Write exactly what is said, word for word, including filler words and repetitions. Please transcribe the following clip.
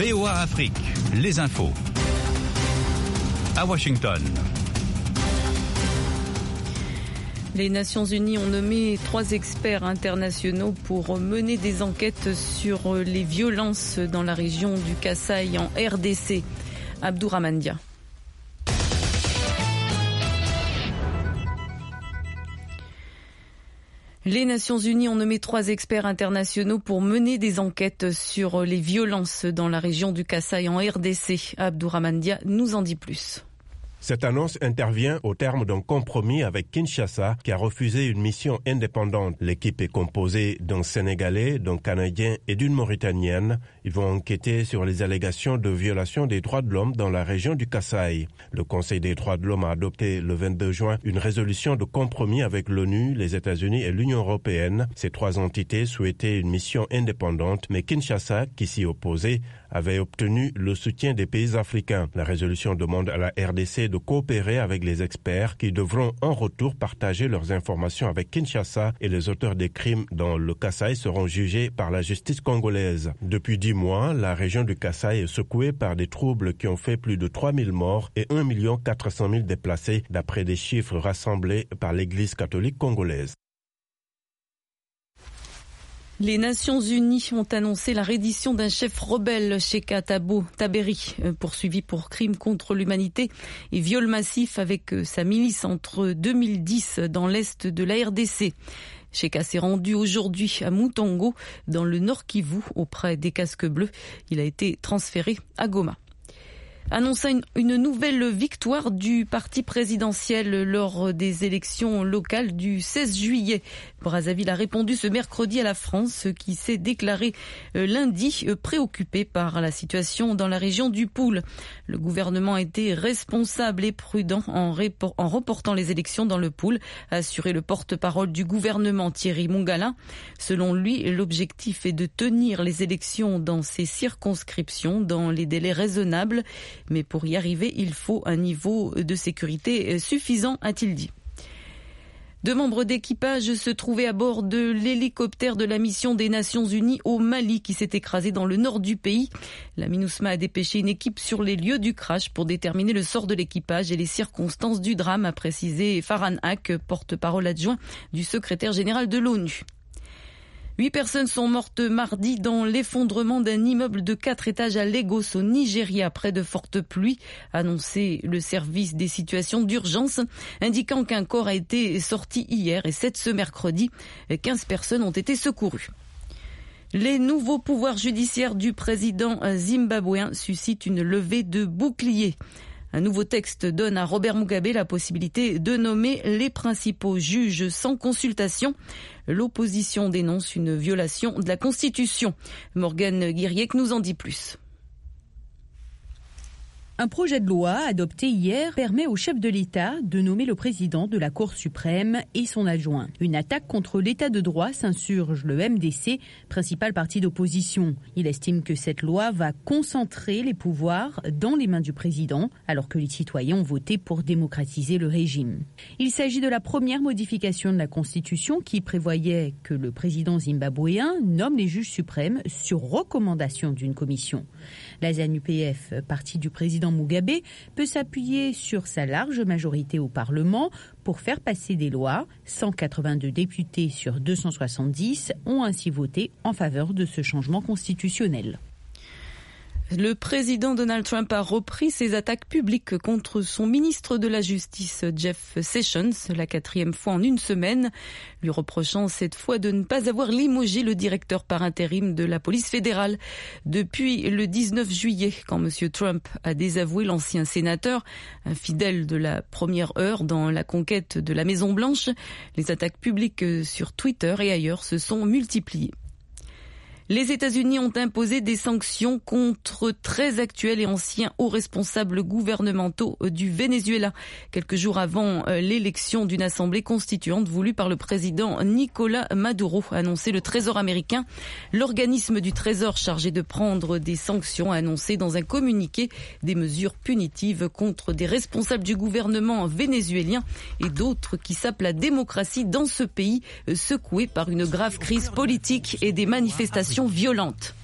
V O A Afrique, les infos. À Washington. Les Nations Unies ont nommé trois experts internationaux pour mener des enquêtes sur les violences dans la région du Kasaï en R D C. Abdourahmane Dia. Les Nations Unies ont nommé trois experts internationaux pour mener des enquêtes sur les violences dans la région du Kasaï en R D C. Abdourahmane Dia nous en dit plus. Cette annonce intervient au terme d'un compromis avec Kinshasa qui a refusé une mission indépendante. L'équipe est composée d'un Sénégalais, d'un Canadien et d'une Mauritanienne. Ils vont enquêter sur les allégations de violation des droits de l'homme dans la région du Kasaï. Le Conseil des droits de l'homme a adopté le vingt-deux juin une résolution de compromis avec l'ONU, les États-Unis et l'Union européenne. Ces trois entités souhaitaient une mission indépendante, mais Kinshasa, qui s'y opposait, avait obtenu le soutien des pays africains. La résolution demande à la R D C de coopérer avec les experts qui devront en retour partager leurs informations avec Kinshasa et les auteurs des crimes dans le Kasaï seront jugés par la justice congolaise. Depuis dix mois, la région du Kasaï est secouée par des troubles qui ont fait plus de trois mille morts et un million quatre cent mille déplacés, d'après des chiffres rassemblés par l'Église catholique congolaise. Les Nations Unies ont annoncé la reddition d'un chef rebelle, Cheka Thabo Taberi, poursuivi pour crimes contre l'humanité et viol massif avec sa milice entre deux mille dix dans l'est de la R D C. Cheka s'est rendu aujourd'hui à Moutongo, dans le Nord Kivu, auprès des casques bleus. Il a été transféré à Goma. Annonça une, une nouvelle victoire du parti présidentiel lors des élections locales du seize juillet. Brazzaville a répondu ce mercredi à la France qui s'est déclarée lundi préoccupée par la situation dans la région du Pool. Le gouvernement a été responsable et prudent en, répor- en reportant les élections dans le Pool, a assuré le porte-parole du gouvernement Thierry Mongala. Selon lui, l'objectif est de tenir les élections dans ces circonscriptions dans les délais raisonnables. Mais pour y arriver, il faut un niveau de sécurité suffisant, a-t-il dit. Deux membres d'équipage se trouvaient à bord de l'hélicoptère de la mission des Nations Unies au Mali qui s'est écrasé dans le nord du pays. La MINUSMA a dépêché une équipe sur les lieux du crash pour déterminer le sort de l'équipage et les circonstances du drame, a précisé Farhan Haq, porte-parole adjoint du secrétaire général de l'ONU. Huit personnes sont mortes mardi dans l'effondrement d'un immeuble de quatre étages à Lagos, au Nigeria, après de fortes pluies, a annoncé le service des situations d'urgence, indiquant qu'un corps a été sorti hier et sept ce mercredi. quinze personnes ont été secourues. Les nouveaux pouvoirs judiciaires du président zimbabwéen suscitent une levée de boucliers. Un nouveau texte donne à Robert Mugabe la possibilité de nommer les principaux juges sans consultation. L'opposition dénonce une violation de la Constitution. Morgane Guiriec nous en dit plus. Un projet de loi adopté hier permet au chef de l'État de nommer le président de la Cour suprême et son adjoint. Une attaque contre l'État de droit s'insurge le M D C, principal parti d'opposition. Il estime que cette loi va concentrer les pouvoirs dans les mains du président, alors que les citoyens ont voté pour démocratiser le régime. Il s'agit de la première modification de la Constitution qui prévoyait que le président zimbabwéen nomme les juges suprêmes sur recommandation d'une commission. La Z A N U P F, parti du président Mugabe, peut s'appuyer sur sa large majorité au Parlement pour faire passer des lois. cent quatre-vingt-deux députés sur deux cent soixante-dix ont ainsi voté en faveur de ce changement constitutionnel. Le président Donald Trump a repris ses attaques publiques contre son ministre de la Justice, Jeff Sessions, la quatrième fois en une semaine, lui reprochant cette fois de ne pas avoir limogé le directeur par intérim de la police fédérale. Depuis le dix-neuf juillet, quand M. Trump a désavoué l'ancien sénateur, un fidèle de la première heure dans la conquête de la Maison-Blanche, les attaques publiques sur Twitter et ailleurs se sont multipliées. Les États-Unis ont imposé des sanctions contre treize actuels et anciens hauts responsables gouvernementaux du Venezuela, quelques jours avant l'élection d'une assemblée constituante voulue par le président Nicolás Maduro, a annoncé le Trésor américain. L'organisme du Trésor chargé de prendre des sanctions a annoncé dans un communiqué des mesures punitives contre des responsables du gouvernement vénézuélien et d'autres qui sapent la démocratie dans ce pays secoué par une grave crise politique et des manifestations violentes.